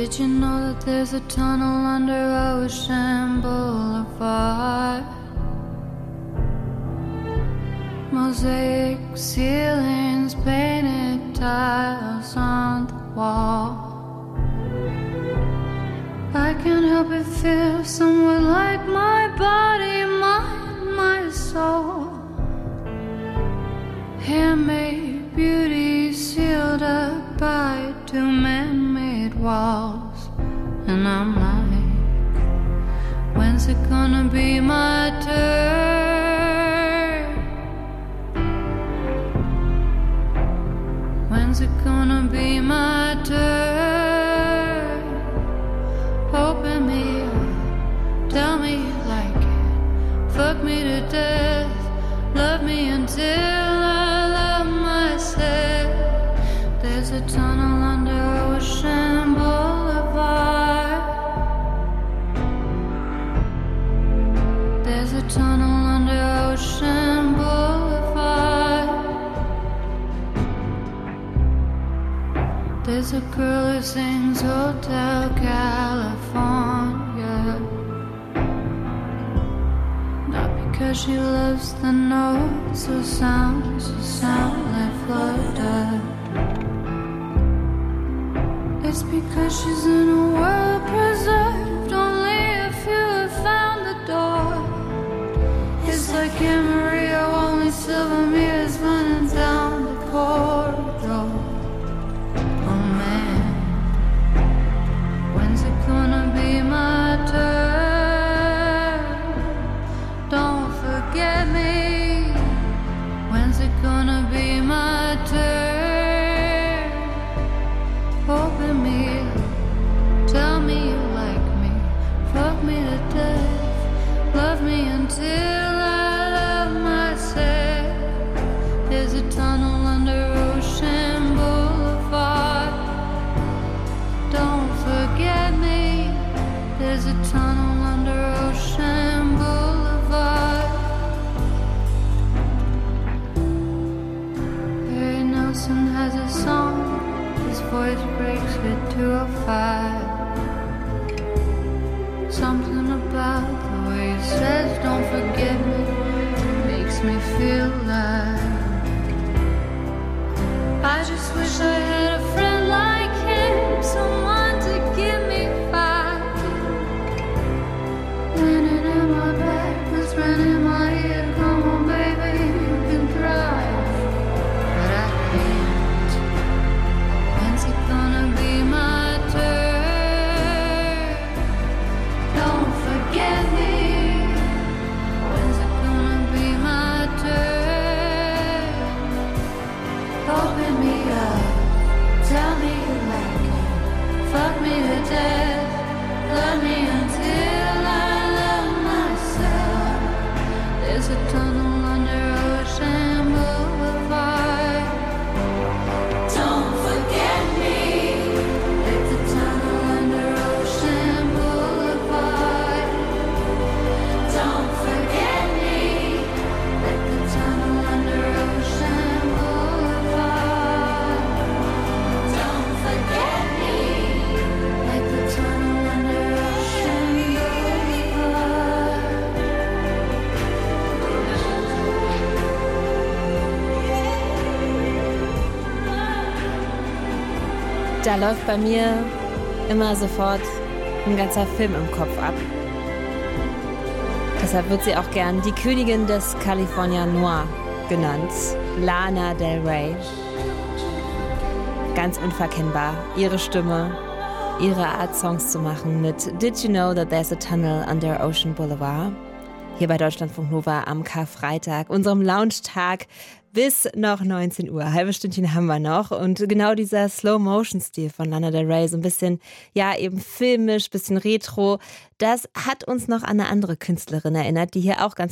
Did you know that there's a tunnel under Ocean Boulevard? Mosaic ceilings, painted tiles on the wall. I can't help but feel somewhat like my body, my soul. Handmade beauty sealed up by two man-made walls. And I'm like, when's it gonna be my turn? When's it gonna be my turn? Open me up, tell me you like it. Fuck me to death, love me until I love myself. There's a tunnel under Ocean Boulevard. There's a tunnel under Ocean Boulevard. There's a girl who sings Hotel California, not because she loves the notes or sounds like Florida. It's because she's in a world preserved. Only a few have found the door. It's like Amarillo, only silver mirrors running down the corridor. Oh man, when's it gonna be my turn? Don't forget me. When's it gonna be my turn? Open me up, tell me you like me. Fuck me to death, love me until I love myself. There's a tunnel under Ocean Boulevard. Don't forget me. There's a tunnel under Ocean Boulevard. Harry Nilsson has a song. His voice breaks at 2:05. Something about the way he says don't forget me makes me feel alive. I just wish I had a friend like him, someone to give me five. Leaning in my back, whispering in my ear, come on baby, you can drive. But I can't. When's it gonna be my turn? Don't forget me. When's it gonna be my turn? Open me up, tell me you like it. Fuck me to death, love me until I love myself. There's a tunnel under Ocean Boulevard. Don't forget me. Like the tunnel under Ocean Boulevard. Don't forget me. Like the tunnel under Ocean Boulevard. Don't forget me. Like the tunnel under Ocean Boulevard. Da läuft bei mir immer sofort ein ganzer Film im Kopf ab. Deshalb wird sie auch gern die Königin des California Noir genannt, Lana Del Rey. Ganz unverkennbar, ihre Stimme, ihre Art Songs zu machen mit Did You Know That There's a Tunnel Under Ocean Boulevard? Hier bei Deutschlandfunk Nova am Karfreitag, unserem Lounge-Tag bis noch 19 Uhr. Halbe Stündchen haben wir noch. Und genau dieser Slow-Motion-Stil von Lana Del Rey, so ein bisschen, ja, eben filmisch, bisschen retro, das hat uns noch an eine andere Künstlerin erinnert, die hier auch ganz